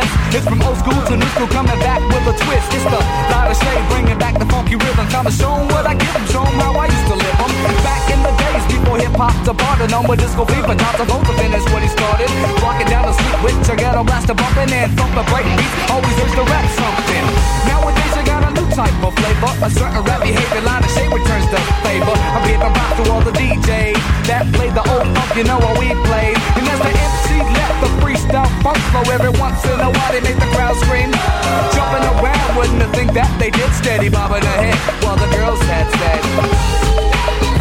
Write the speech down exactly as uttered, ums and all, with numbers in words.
list. It's from old school to new school, coming back with a twist. It's the lighter shade, bringing back the funky rhythm. Time to show 'em what I give 'em, show 'em how I used to live 'em. Back in the days before hip-hop departed, on with disco fever, time to vote to finish what he started. Rocking down the street with your ghetto blaster bumping and thumping break beats, always urge to rap something. Nowadays you got a new type of flavor, a certain rap behavior, line of shade returns the favor. I'm giving props to all the D Js that played the old funk, you know what we played. And as the M C let the freestyle funk flow, every once in a while they make the crowd scream. Jumping around, wouldn't have think that they did steady, bobbing their head while the girls had said.